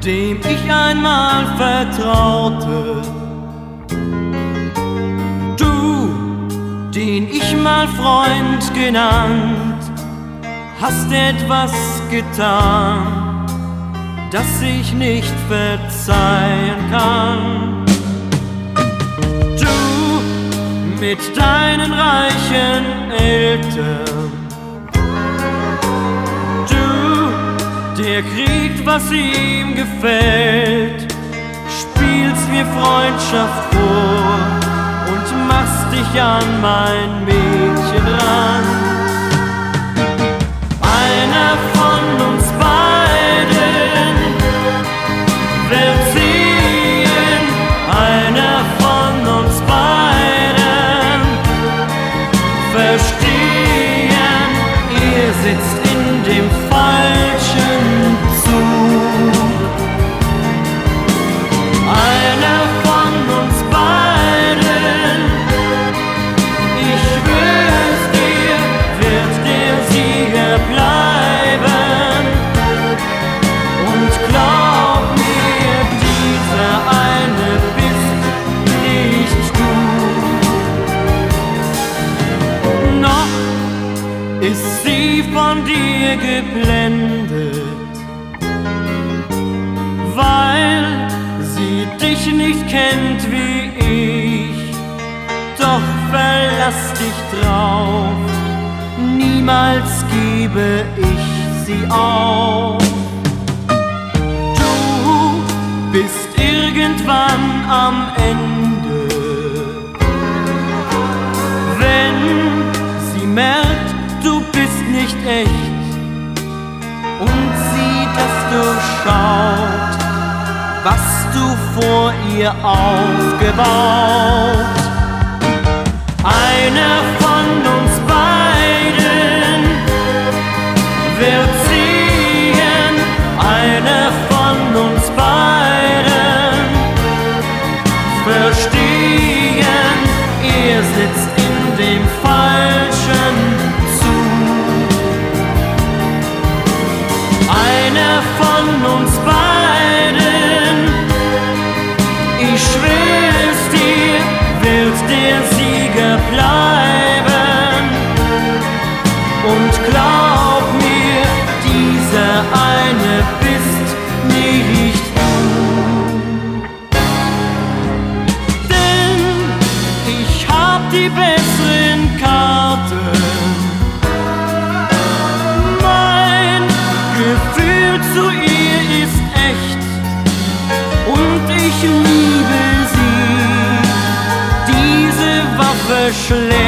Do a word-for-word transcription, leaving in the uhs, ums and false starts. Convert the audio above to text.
dem ich einmal vertraute. Du, den ich mal Freund genannt, hast etwas getan, das ich nicht verzeihen kann. Du mit deinen reichen Eltern, du, der kriegt, was ihm gefällt, spielst mir Freundschaft vor und machst dich an mein Mädchen ran. Einer von uns beiden wird ziehen, einer von uns beiden verstehen, ihr sitzt in dem falschen Zug. Einer von uns beiden, ich schwör's dir, wird der Sieger bleiben. Und glaub mir, dieser eine bist nicht du. Noch ist sie von dir geblendet, weil sie dich nicht kennt wie ich. Doch verlass dich drauf, niemals gebe ich sie auf. Du bist irgendwann am Ende, wenn sie merkt, du bist nicht echt und sie das durchschaut, was du vor ihr aufgebaut. Einer von uns beiden wird ziehen, einer von uns beiden verstehen, er sitzt in dem falschen Zug. Einer von uns beiden, ich schwör's dir, wird der Sieger bleiben. Und glaub mir, dieser eine bist nicht du. Denn ich hab die besseren Karten. Mein Gefühl zu ihr ist echt und ich liebe sie. Diese Waffe schlägt